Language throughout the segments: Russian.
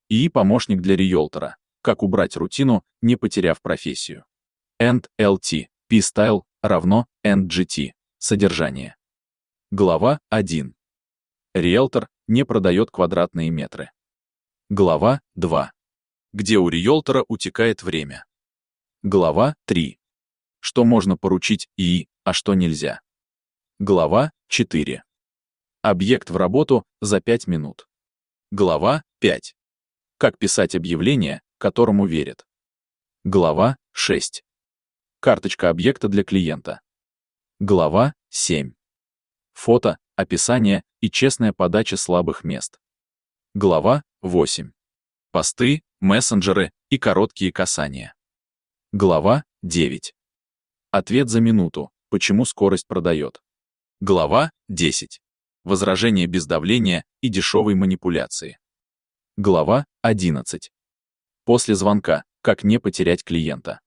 ИИ-помощник для риэлтора. Как убрать рутину, не потеряв профессию. NLT. P-Style равно NGT. Содержание. Глава 1. Риэлтор не продает квадратные метры. Глава 2. Где у риэлтора утекает время. Глава 3. Что можно поручить ИИ, а что нельзя. Глава 4. Объект в работу за 5 минут. Глава 5. Как писать объявление, которому верят. Глава 6. Карточка объекта для клиента. Глава 7. Фото, описание и честная подача слабых мест. Глава 8. Посты, мессенджеры и короткие касания. Глава 9. Ответ за минуту. Почему скорость продает. Глава 10. Возражение без давления и дешевой манипуляции. Глава 11. После звонка. Как не потерять клиента.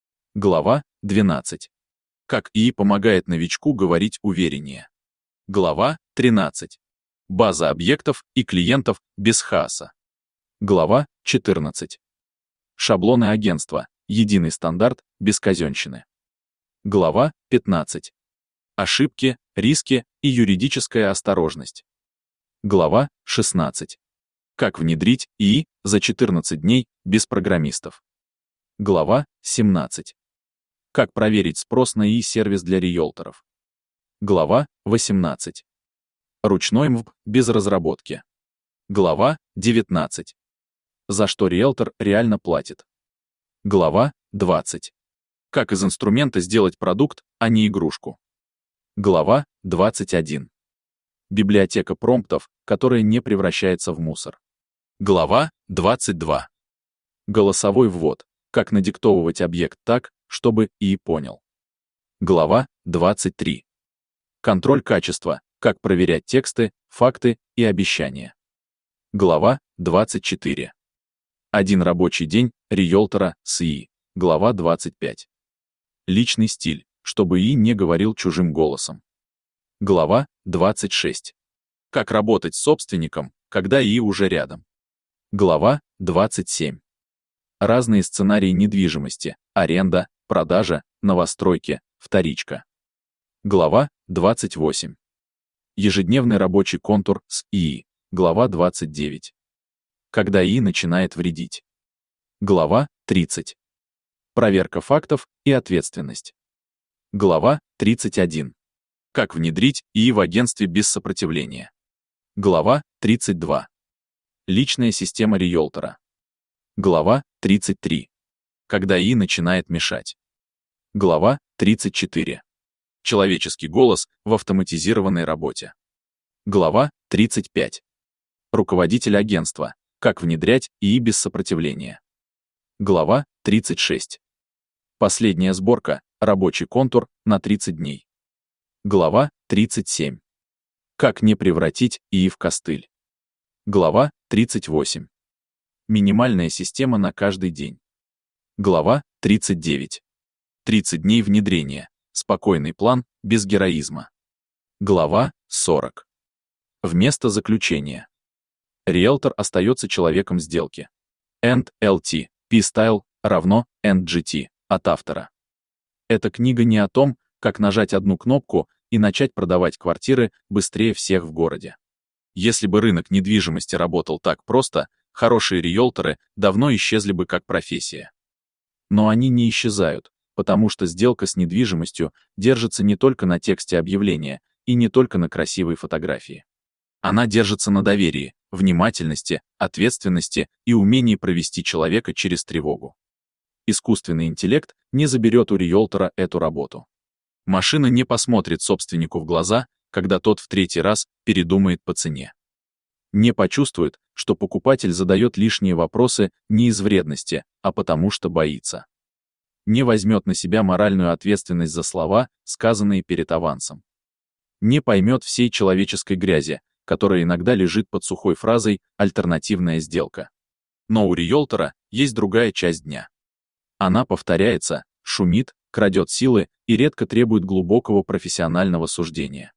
Глава 12. Как ИИ помогает новичку говорить увереннее. Глава 13. База объектов и клиентов без хаоса. Глава 14. Шаблоны агентства. Единый стандарт, без казенщины. Глава 15. Ошибки, риски и юридическая осторожность. Глава 16. Как внедрить ИИ за 14 дней без программистов. Глава 17. Как проверить спрос на ИИ-сервис для риэлторов. Глава 18. Ручной МВП без разработки. Глава 19. За что риэлтор реально платит. Глава 20. Как из инструмента сделать продукт, а не игрушку. Глава 21. Библиотека промптов, которая не превращается в мусор. Глава 22. Голосовой ввод. Как надиктовывать объект так, чтобы ИИ понял. Глава 23. Контроль качества. Как проверять тексты, факты и обещания. Глава 24. Один рабочий день риэлтора с ИИ. Глава 25. Личный стиль, чтобы ИИ не говорил чужим голосом. Глава 26. Как работать с собственником, когда ИИ уже рядом. Глава 27. Разные сценарии недвижимости, аренда, продажа, новостройки, вторичка. Глава 28. Ежедневный рабочий контур с ИИ. Глава 29. Когда ИИ начинает вредить. Глава 30. Проверка фактов и ответственность. Глава 31. Как внедрить ИИ в агентстве без сопротивления. Глава 32. Личная система риэлтора. Глава 33. Когда ИИ начинает мешать. Глава 34. Человеческий голос в автоматизированной работе. Глава 35. Руководитель агентства. Как внедрять ИИ без сопротивления. Глава 36. Последняя сборка. Рабочий контур на 30 дней. Глава 37. Как не превратить ИИ в костыль. Глава 38. Минимальная система на каждый день. Глава 39. 30 дней внедрения. Спокойный план, без героизма. Глава 40. Вместо заключения. Риэлтор остается человеком сделки. NLT. P-Style равно NGT. От автора. Эта книга не о том, как нажать одну кнопку и начать продавать квартиры быстрее всех в городе. Если бы рынок недвижимости работал так просто, хорошие риэлторы давно исчезли бы как профессия. Но они не исчезают, потому что сделка с недвижимостью держится не только на тексте объявления и не только на красивой фотографии. Она держится на доверии, внимательности, ответственности и умении провести человека через тревогу. Искусственный интеллект не заберет у риэлтора эту работу. Машина не посмотрит собственнику в глаза, когда тот в третий раз передумает по цене. Не почувствует, что покупатель задает лишние вопросы не из вредности, а потому что боится. Не возьмет на себя моральную ответственность за слова, сказанные перед авансом. Не поймет всей человеческой грязи, которая иногда лежит под сухой фразой «альтернативная сделка». Но у риэлтора есть другая часть дня. Она повторяется, шумит, крадет силы и редко требует глубокого профессионального суждения.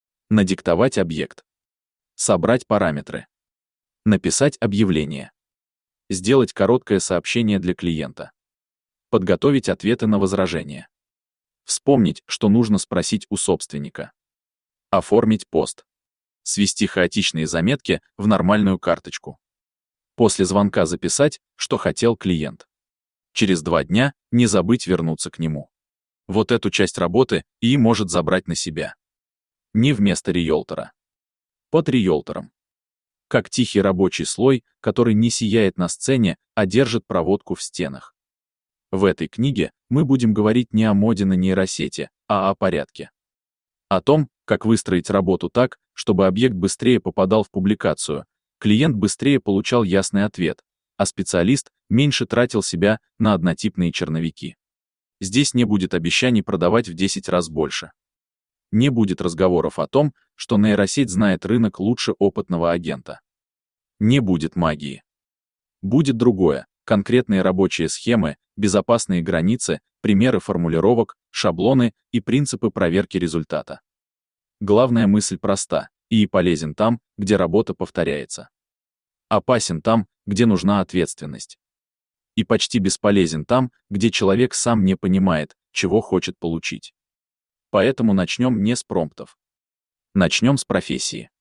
Надиктовать объект. Собрать параметры. Написать объявление. Сделать короткое сообщение для клиента. Подготовить ответы на возражения. Вспомнить, что нужно спросить у собственника. Оформить пост. Свести хаотичные заметки в нормальную карточку. После звонка записать, что хотел клиент. Через 2 дня не забыть вернуться к нему. Вот эту часть работы и может забрать на себя. Не вместо риэлтора. Под риэлтором. Как тихий рабочий слой, который не сияет на сцене, а держит проводку в стенах. В этой книге мы будем говорить не о моде на нейросети, а о порядке. О том, как выстроить работу так, чтобы объект быстрее попадал в публикацию, клиент быстрее получал ясный ответ, а специалист меньше тратил себя на однотипные черновики. Здесь не будет обещаний продавать в 10 раз больше. Не будет разговоров о том, что нейросеть знает рынок лучше опытного агента. Не будет магии. Будет другое: конкретные рабочие схемы, безопасные границы, примеры формулировок, шаблоны и принципы проверки результата. Главная мысль проста: и полезен там, где работа повторяется. Опасен там, где нужна ответственность. И почти бесполезен там, где человек сам не понимает, чего хочет получить. Поэтому начнем не с промптов. Начнем с профессии.